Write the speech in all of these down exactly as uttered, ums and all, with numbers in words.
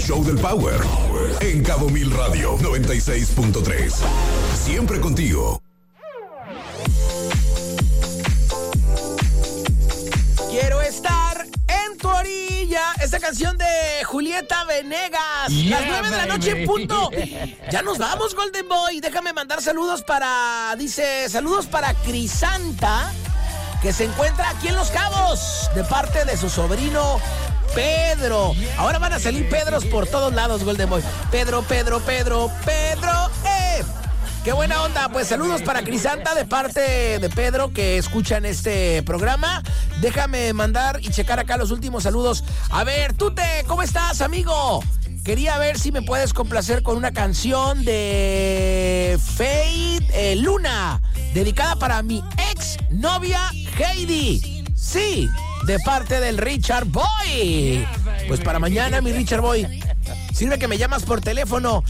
show del Power en Cabo Mil Radio noventa y seis punto tres. Siempre contigo. Quiero estar en tu orilla. Esta canción de Julieta Venegas. Yeah, Las nueve de la noche en punto. Ya nos vamos, Golden Boy. Déjame mandar saludos para... Dice, saludos para Crisanta, que se encuentra aquí en Los Cabos, de parte de su sobrino Pedro. Ahora van a salir Pedros por todos lados, Golden Boy. Pedro, Pedro, Pedro, Pedro, eh. ¡Qué buena onda! Pues saludos para Crisanta de parte de Pedro, que escuchan este programa. Déjame mandar y checar acá los últimos saludos. A ver, Tute, ¿cómo estás, amigo? Quería ver si me puedes complacer con una canción de Fade eh, Luna, dedicada para mi ex novia Heidi. Sí, de parte del Richard Boy. Pues para mañana, mi Richard Boy. Sirve que me llamas por teléfono.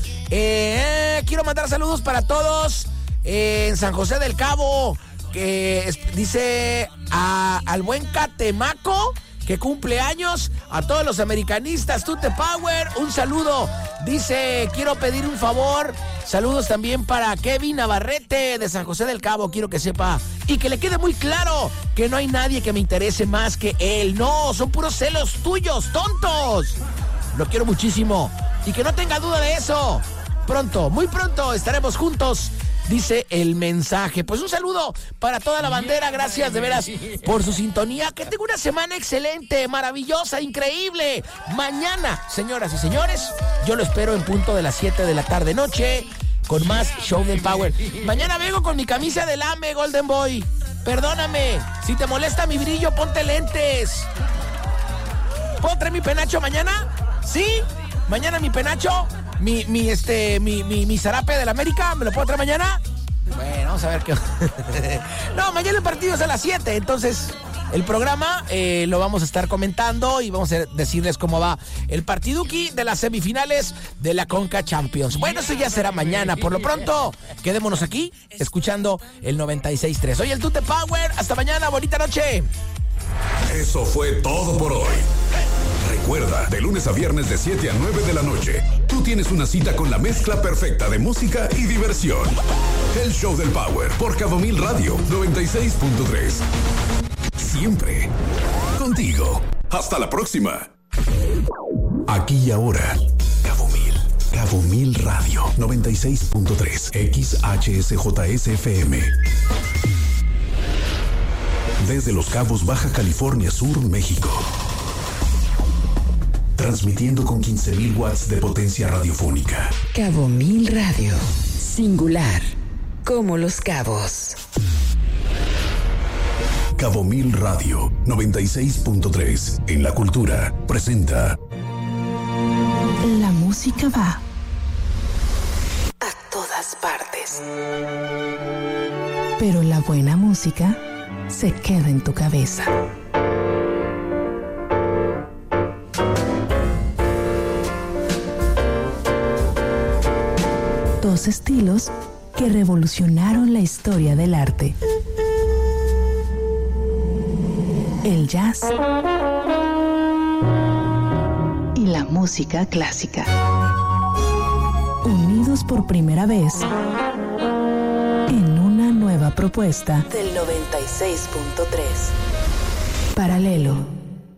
Eh, quiero mandar saludos para todos eh, en San José del Cabo. Que es, dice a, al buen Catemaco, que cumple años. A todos los americanistas, Tute Power, un saludo. Dice, quiero pedir un favor. Saludos también para Kevin Navarrete de San José del Cabo. Quiero que sepa y que le quede muy claro que no hay nadie que me interese más que él. No, son puros celos tuyos, tontos. Lo quiero muchísimo y que no tenga duda de eso. Pronto, muy pronto estaremos juntos, dice el mensaje. Pues un saludo para toda la bandera. Gracias de veras por su sintonía. Que tenga una semana excelente, maravillosa, increíble. Mañana, señoras y señores, yo lo espero en punto de las siete de la tarde noche con más Show del Power. Mañana vengo con mi camisa del A M E, Golden Boy. Perdóname, si te molesta mi brillo, ponte lentes. ¿Puedo traer mi penacho mañana? ¿Sí? Mañana mi penacho, mi, mi, este, mi, mi, mi zarape del América, ¿me lo puedo traer mañana? Bueno, vamos a ver qué... No, mañana el partido es a las siete, entonces el programa eh, lo vamos a estar comentando y vamos a decirles cómo va el partiduki de las semifinales de la Conca Champions. Bueno, eso ya será mañana. Por lo pronto, quedémonos aquí escuchando el noventa y seis punto tres. Soy el Tute Power. Hasta mañana, bonita noche. Eso fue todo por hoy. Recuerda, de lunes a viernes de siete a nueve de la noche, tú tienes una cita con la mezcla perfecta de música y diversión. El Show del Power por Cabo Mil Radio noventa y seis punto tres. Siempre contigo. Hasta la próxima. Aquí y ahora, Cabo Mil. Cabo Mil Radio noventa y seis punto tres. X H S J S F M. Desde Los Cabos, Baja California Sur, México. Transmitiendo con quince mil watts de potencia radiofónica. Cabo Mil Radio. Singular. Como Los Cabos. Cabo Mil Radio noventa y seis punto tres. En la cultura presenta. La música va a todas partes. Pero la buena música se queda en tu cabeza. Dos estilos que revolucionaron la historia del arte. El jazz y la música clásica. Unidos por primera vez en una nueva propuesta del noventa y seis punto tres. Paralelo.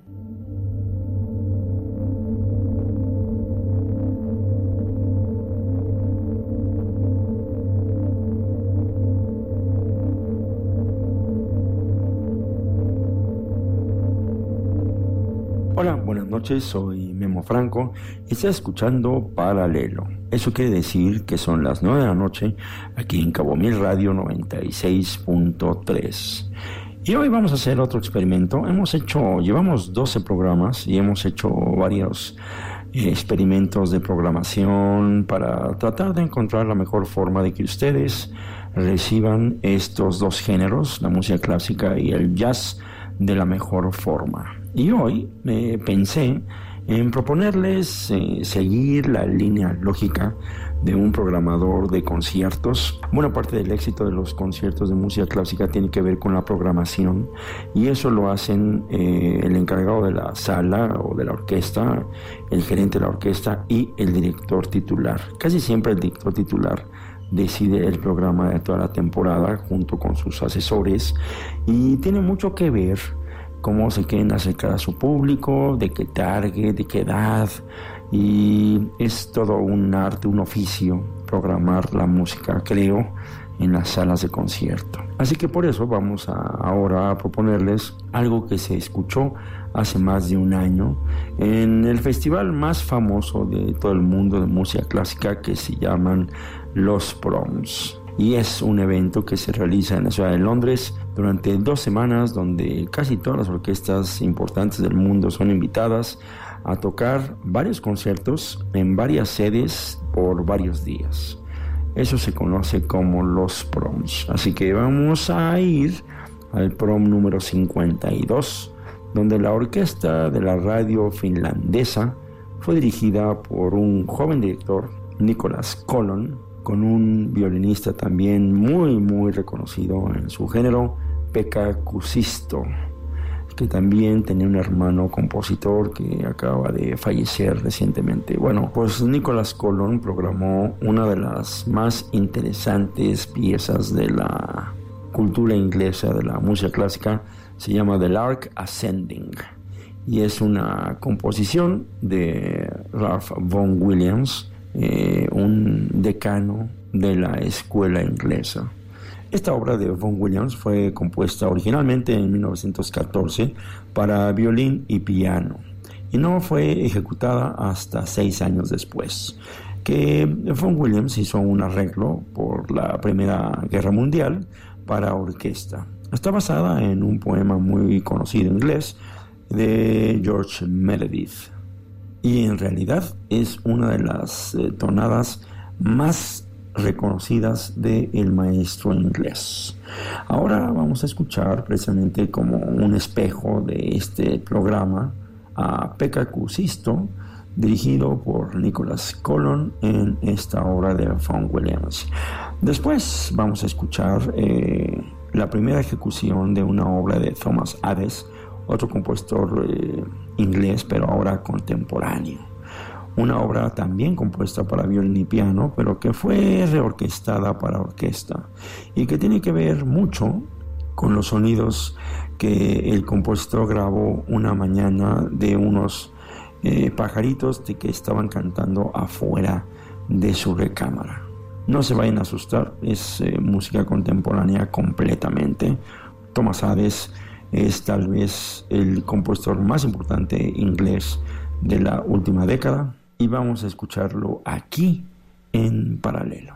Hola, buenas noches, soy Memo Franco y estás escuchando Paralelo. Eso quiere decir que son las nueve de la noche aquí en Cabo Mil Radio noventa y seis punto tres. Y hoy vamos a hacer otro experimento. Hemos hecho, llevamos doce programas y hemos hecho varios eh, experimentos de programación para tratar de encontrar la mejor forma de que ustedes reciban estos dos géneros, la música clásica y el jazz, de la mejor forma. Y hoy eh, pensé en proponerles eh, seguir la línea lógica de un programador de conciertos. Buena parte del éxito de los conciertos de música clásica tiene que ver con la programación, y eso lo hacen eh, el encargado de la sala o de la orquesta, el gerente de la orquesta y el director titular. Casi siempre el director titular decide el programa de toda la temporada junto con sus asesores, y tiene mucho que ver cómo se quieren acercar a su público, de qué target, de qué edad, y es todo un arte, un oficio programar la música, creo, en las salas de concierto. Así que por eso vamos a, ahora a proponerles algo que se escuchó hace más de un año en el festival más famoso de todo el mundo de música clásica, que se llaman Los Proms. Y es un evento que se realiza en la ciudad de Londres durante dos semanas, donde casi todas las orquestas importantes del mundo son invitadas a tocar varios conciertos en varias sedes por varios días. Eso se conoce como los Proms. Así que vamos a ir al Prom número cincuenta y dos, donde la orquesta de la radio finlandesa fue dirigida por un joven director, Nicholas Colon, con un violinista también muy muy reconocido en su género, Pekka Kuusisto, que también tenía un hermano compositor que acaba de fallecer recientemente. Bueno, pues Nicholas Colon programó una de las más interesantes piezas de la cultura inglesa, de la música clásica. Se llama The Lark Ascending, y es una composición de Ralph Vaughan Williams, eh, un decano de la escuela inglesa. Esta obra de Vaughan Williams fue compuesta originalmente en mil novecientos catorce para violín y piano, y no fue ejecutada hasta seis años después, que Vaughan Williams hizo un arreglo por la Primera Guerra Mundial para orquesta. Está basada en un poema muy conocido en inglés de George Meredith, y en realidad es una de las eh, tonadas más reconocidas del maestro inglés. Ahora vamos a escuchar precisamente como un espejo de este programa a Pekka Kuusisto, dirigido por Nicholas Colon en esta obra de Vaughan Williams. Después vamos a escuchar eh, la primera ejecución de una obra de Thomas Adès, otro compositor eh, inglés, pero ahora contemporáneo. Una obra también compuesta para violín y piano, pero que fue reorquestada para orquesta, y que tiene que ver mucho con los sonidos que el compositor grabó una mañana de unos eh, pajaritos de que estaban cantando afuera de su recámara. No se vayan a asustar, es eh, música contemporánea completamente. Thomas Adès es tal vez el compositor más importante inglés de la última década, y vamos a escucharlo aquí en Paralelo.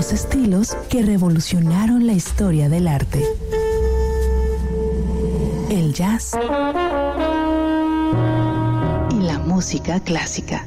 los estilos que revolucionaron la historia del arte. El jazz y la música clásica.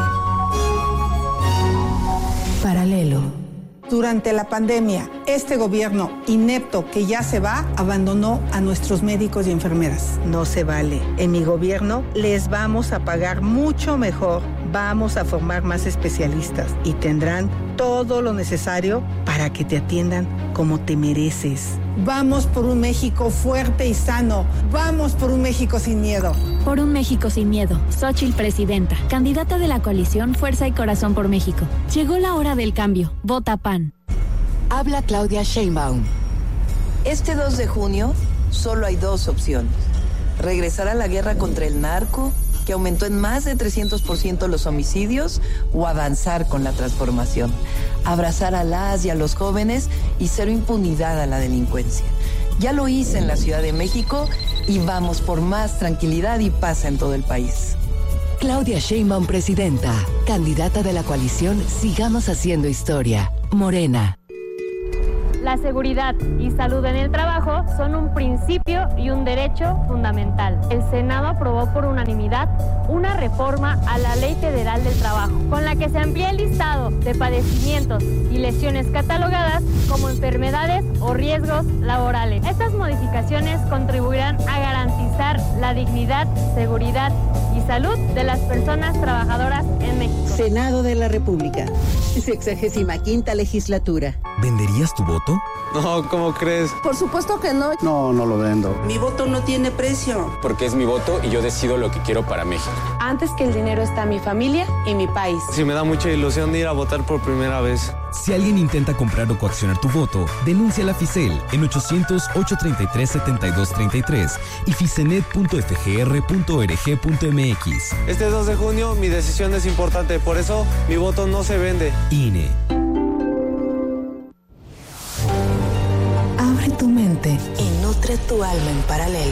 Paralelo. Durante la pandemia, este gobierno inepto que ya se va, abandonó a nuestros médicos y enfermeras. No se vale. En mi gobierno les vamos a pagar mucho mejor, vamos a formar más especialistas y tendrán todo lo necesario para que te atiendan como te mereces. Vamos por un México fuerte y sano. Vamos por un México sin miedo. Por un México sin miedo. Xóchitl Presidenta, candidata de la coalición Fuerza y Corazón por México. Llegó la hora del cambio. Vota P A N. Habla Claudia Sheinbaum. Este dos de junio solo hay dos opciones. Regresar a la guerra contra el narco, que aumentó en más de trescientos por ciento los homicidios, o avanzar con la transformación. Abrazar a las y a los jóvenes y cero impunidad a la delincuencia. Ya lo hice en la Ciudad de México y vamos por más tranquilidad y paz en todo el país. Claudia Sheinbaum, presidenta, candidata de la coalición Sigamos Haciendo Historia. Morena. La seguridad y salud en el trabajo son un principio y un derecho fundamental. El Senado aprobó por unanimidad una reforma a la Ley Federal del Trabajo, con la que se amplía el listado de padecimientos y lesiones catalogadas como enfermedades o riesgos laborales. Estas modificaciones contribuirán a garantizar la dignidad, seguridad y salud de las personas trabajadoras en México. Senado de la República, sexagésima quinta legislatura. ¿Venderías tu voto? No, ¿cómo crees? Por supuesto que no. No, no lo vendo. Mi voto no tiene precio. Porque es mi voto y yo decido lo que quiero para México. Antes que el dinero está mi familia y mi país. Sí, me da mucha ilusión de ir a votar por primera vez. Si alguien intenta comprar o coaccionar tu voto, denuncia a la Fisel en ochocientos, ochocientos treinta y tres, setenta y dos treinta y tres y fisenet punto f g r punto org punto m x. Este dos de junio mi decisión es importante, por eso mi voto no se vende. I N E. Abre tu mente y nutre tu alma en paralelo.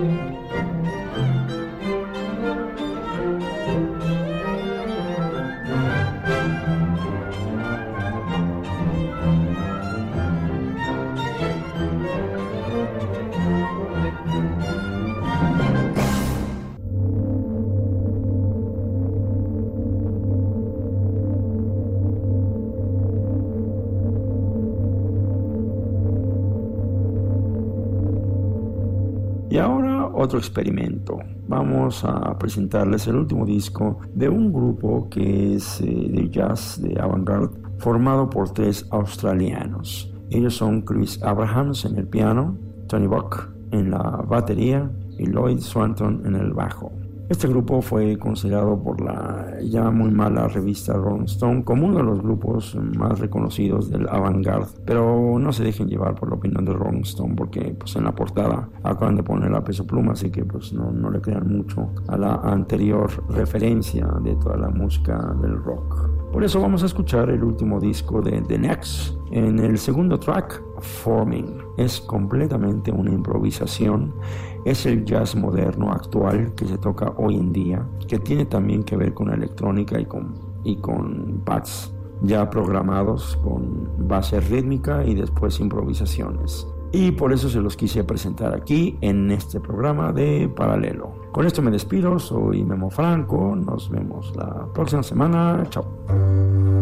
Y ahora otro experimento. Vamos a presentarles el último disco de un grupo que es eh, de jazz de avant-garde formado por tres australianos. Ellos son Chris Abrahams en el piano, Tony Buck en la batería y Lloyd Swanton en el bajo. Este grupo fue considerado por la ya muy mala revista Rolling Stone como uno de los grupos más reconocidos del avant-garde, pero no se dejen llevar por la opinión de Rolling Stone porque pues en la portada acaban de poner a Peso Pluma, así que pues no, no le crean mucho a la anterior referencia de toda la música del rock. Por eso vamos a escuchar el último disco de The Next. En el segundo track, Forming, es completamente una improvisación. Es el jazz moderno actual que se toca hoy en día, que tiene también que ver con electrónica y con, y con pads ya programados con base rítmica y después improvisaciones. Y por eso se los quise presentar aquí en este programa de Paralelo. Con esto me despido, soy Memo Franco, nos vemos la próxima semana, chao.